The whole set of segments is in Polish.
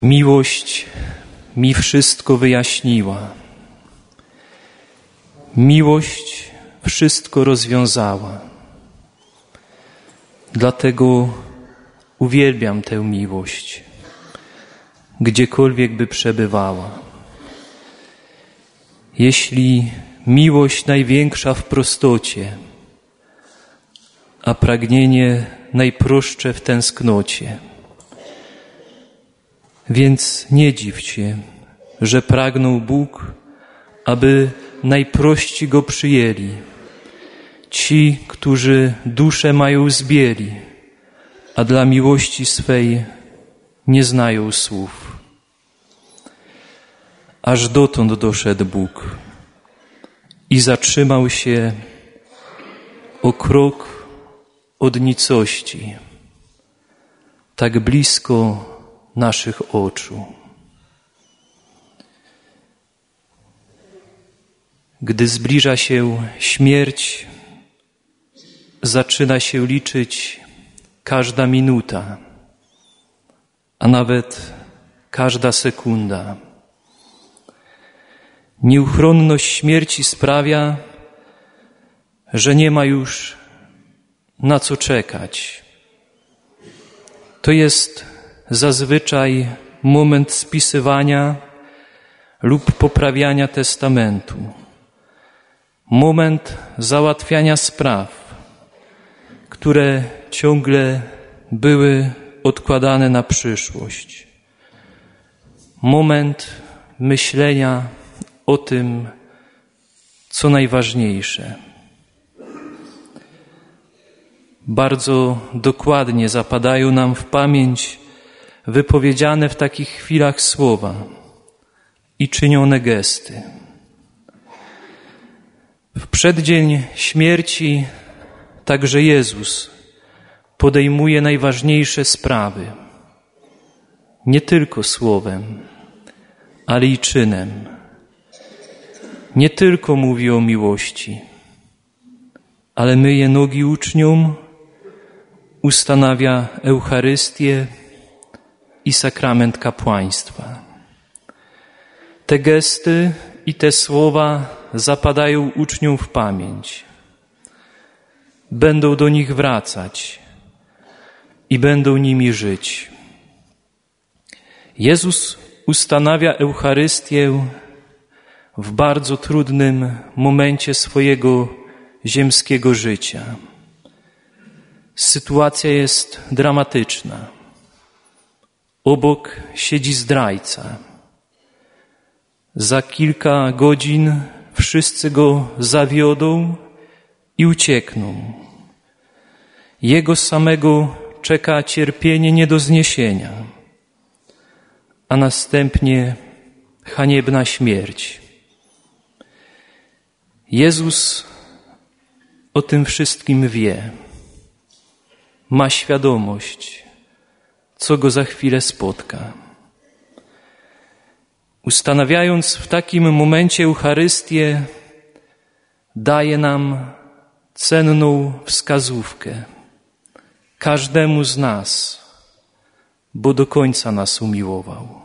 Miłość mi wszystko wyjaśniła. Miłość wszystko rozwiązała. Dlatego uwielbiam tę miłość, gdziekolwiek by przebywała. Jeśli miłość największa w prostocie, a pragnienie najprostsze w tęsknocie, więc nie dziw się, że pragnął Bóg, aby najprości Go przyjęli, ci, którzy duszę mają zbieli, a dla miłości swej nie znają słów. Aż dotąd doszedł Bóg i zatrzymał się o krok od nicości, tak blisko naszych oczu. Gdy zbliża się śmierć, zaczyna się liczyć każda minuta, a nawet każda sekunda. Nieuchronność śmierci sprawia, że nie ma już na co czekać. To jest zazwyczaj moment spisywania lub poprawiania testamentu. Moment załatwiania spraw, które ciągle były odkładane na przyszłość. Moment myślenia o tym, co najważniejsze. Bardzo dokładnie zapadają nam w pamięć wypowiedziane w takich chwilach słowa i czynione gesty. W przeddzień śmierci także Jezus podejmuje najważniejsze sprawy. Nie tylko słowem, ale i czynem. Nie tylko mówi o miłości, ale myje nogi uczniom, ustanawia Eucharystię i sakrament kapłaństwa. Te gesty i te słowa zapadają uczniom w pamięć. Będą do nich wracać i będą nimi żyć. Jezus ustanawia Eucharystię w bardzo trudnym momencie swojego ziemskiego życia. Sytuacja jest dramatyczna. Obok siedzi zdrajca. Za kilka godzin wszyscy go zawiodą i uciekną. Jego samego czeka cierpienie nie do zniesienia, a następnie haniebna śmierć. Jezus o tym wszystkim wie. Ma świadomość, co go za chwilę spotka. Ustanawiając w takim momencie Eucharystię, daje nam cenną wskazówkę każdemu z nas, bo do końca nas umiłował.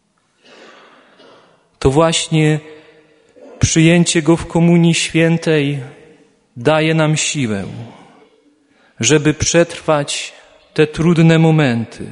To właśnie przyjęcie Go w Komunii Świętej daje nam siłę, żeby przetrwać te trudne momenty,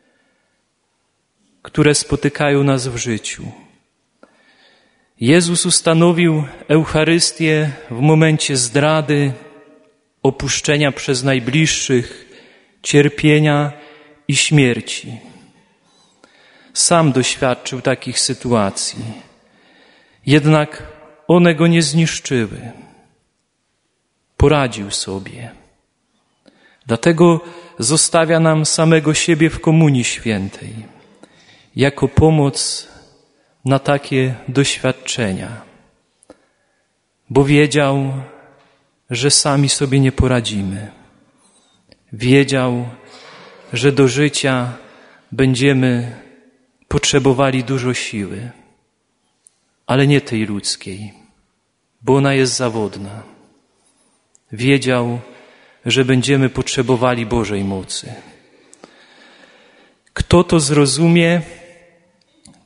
które spotykają nas w życiu. Jezus ustanowił Eucharystię w momencie zdrady, opuszczenia przez najbliższych, cierpienia i śmierci. Sam doświadczył takich sytuacji, jednak one go nie zniszczyły. Poradził sobie. Dlatego zostawia nam samego siebie w Komunii Świętej, jako pomoc na takie doświadczenia, bo wiedział, że sami sobie nie poradzimy. Wiedział, że do życia będziemy potrzebowali dużo siły, ale nie tej ludzkiej, bo ona jest zawodna. Wiedział, że będziemy potrzebowali Bożej mocy. Kto to zrozumie,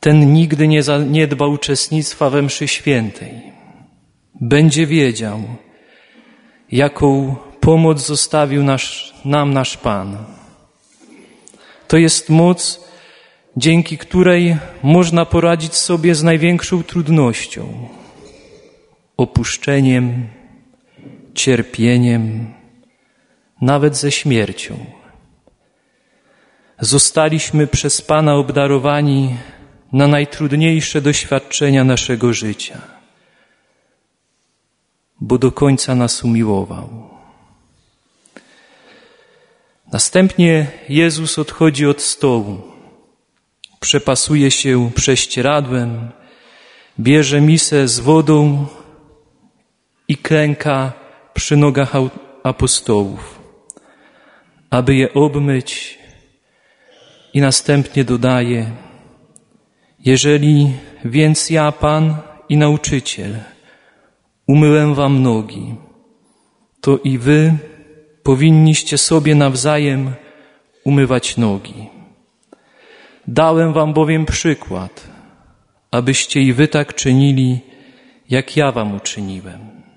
ten nigdy nie zaniedba uczestnictwa we mszy świętej. Będzie wiedział, jaką pomoc zostawił nam nasz Pan. To jest moc, dzięki której można poradzić sobie z największą trudnością, opuszczeniem, cierpieniem, nawet ze śmiercią. Zostaliśmy przez Pana obdarowani na najtrudniejsze doświadczenia naszego życia, bo do końca nas umiłował. Następnie Jezus odchodzi od stołu, przepasuje się prześcieradłem, bierze misę z wodą i klęka przy nogach apostołów, aby je obmyć, i następnie dodaje: jeżeli więc ja, Pan i Nauczyciel, umyłem wam nogi, to i wy powinniście sobie nawzajem umywać nogi. Dałem wam bowiem przykład, abyście i wy tak czynili, jak ja wam uczyniłem.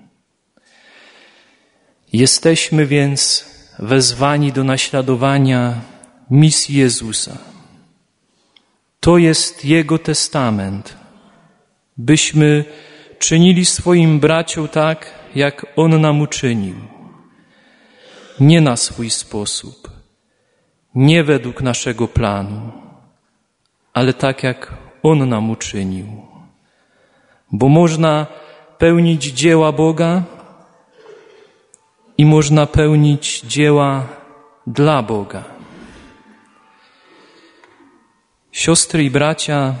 Jesteśmy więc wezwani do naśladowania misji Jezusa. To jest Jego testament, byśmy czynili swoim braciom tak, jak On nam uczynił. Nie na swój sposób, nie według naszego planu, ale tak, jak On nam uczynił. Bo można pełnić dzieła Boga i można pełnić dzieła dla Boga. Siostry i bracia,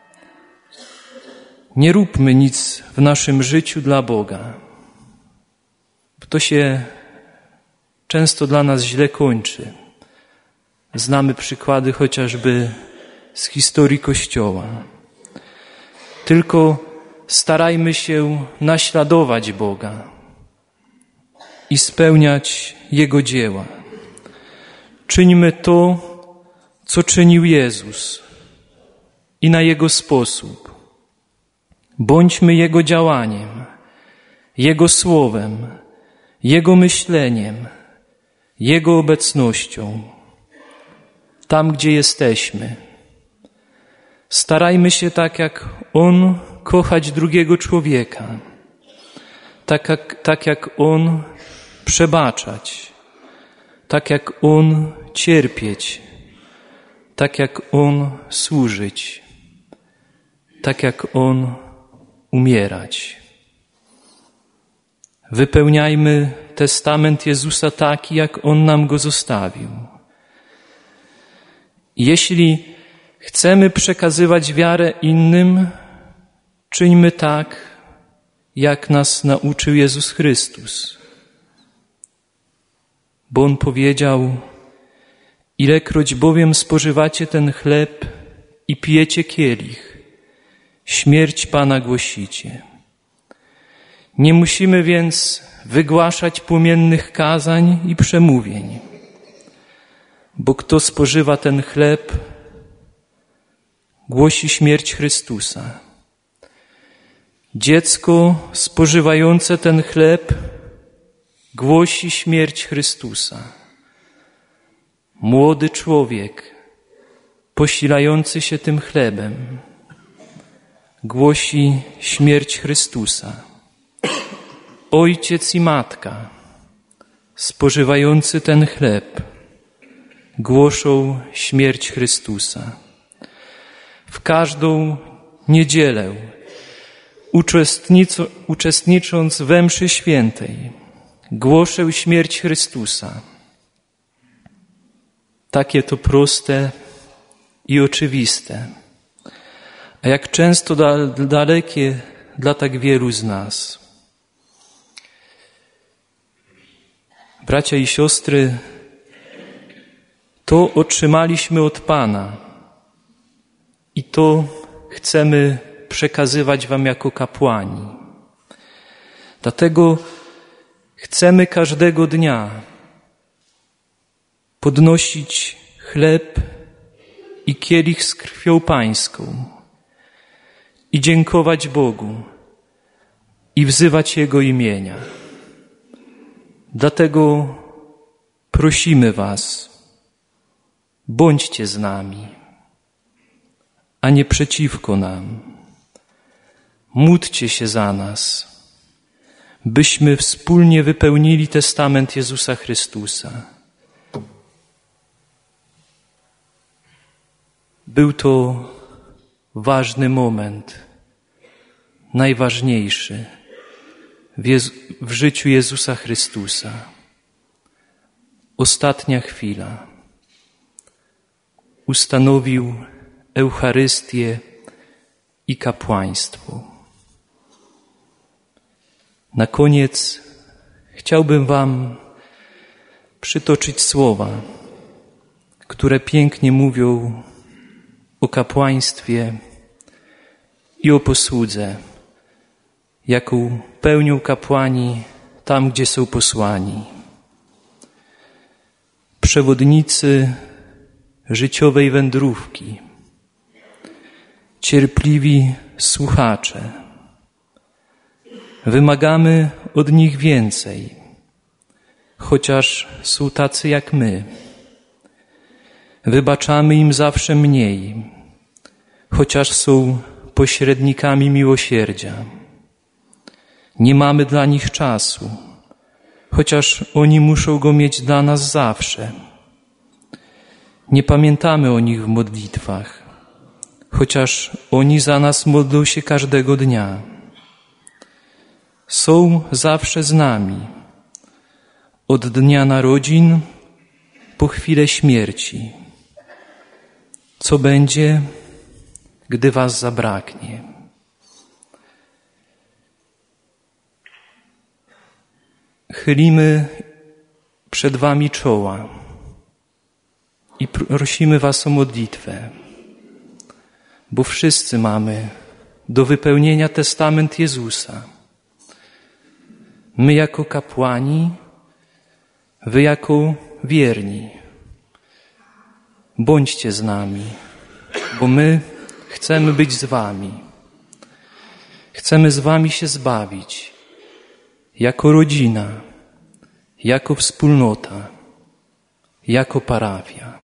nie róbmy nic w naszym życiu dla Boga. To się często dla nas źle kończy. Znamy przykłady chociażby z historii Kościoła. Tylko starajmy się naśladować Boga i spełniać Jego dzieła. Czyńmy to, co czynił Jezus, i na Jego sposób. Bądźmy Jego działaniem, Jego słowem, Jego myśleniem, Jego obecnością, tam, gdzie jesteśmy. Starajmy się tak, jak On, kochać drugiego człowieka, tak jak On, przebaczać, tak jak On, cierpieć, tak jak On, służyć, tak jak On, umierać. Wypełniajmy testament Jezusa taki, jak On nam go zostawił. Jeśli chcemy przekazywać wiarę innym, czyńmy tak, jak nas nauczył Jezus Chrystus. Bo On powiedział: ilekroć bowiem spożywacie ten chleb i pijecie kielich, śmierć Pana głosicie. Nie musimy więc wygłaszać płomiennych kazań i przemówień, bo kto spożywa ten chleb, głosi śmierć Chrystusa. Dziecko spożywające ten chleb głosi śmierć Chrystusa. Młody człowiek posilający się tym chlebem głosi śmierć Chrystusa. Ojciec i matka spożywający ten chleb głoszą śmierć Chrystusa. W każdą niedzielę, uczestnicząc we mszy świętej, głoszę śmierć Chrystusa. Takie to proste i oczywiste, a jak często dalekie dla tak wielu z nas. Bracia i siostry, to otrzymaliśmy od Pana i to chcemy przekazywać wam jako kapłani. Dlatego chcemy każdego dnia podnosić chleb i kielich z krwią Pańską i dziękować Bogu i wzywać Jego imienia. Dlatego prosimy was, bądźcie z nami, a nie przeciwko nam. Módlcie się za nas, byśmy wspólnie wypełnili testament Jezusa Chrystusa. Był to ważny moment, najważniejszy w życiu Jezusa Chrystusa. Ostatnia chwila. Ustanowił Eucharystię i kapłaństwo. Na koniec chciałbym wam przytoczyć słowa, które pięknie mówią o kapłaństwie i o posłudze, jaką pełnią kapłani tam, gdzie są posłani. Przewodnicy życiowej wędrówki, cierpliwi słuchacze. Wymagamy od nich więcej, chociaż są tacy jak my. Wybaczamy im zawsze mniej, chociaż są pośrednikami miłosierdzia. Nie mamy dla nich czasu, chociaż oni muszą go mieć dla nas zawsze. Nie pamiętamy o nich w modlitwach, chociaż oni za nas modlą się każdego dnia. Są zawsze z nami, od dnia narodzin po chwilę śmierci. Co będzie, gdy was zabraknie? Chylimy przed wami czoła i prosimy was o modlitwę, bo wszyscy mamy do wypełnienia testament Jezusa. My jako kapłani, wy jako wierni. Bądźcie z nami, bo my chcemy być z wami. Chcemy z wami się zbawić, jako rodzina, jako wspólnota, jako parafia.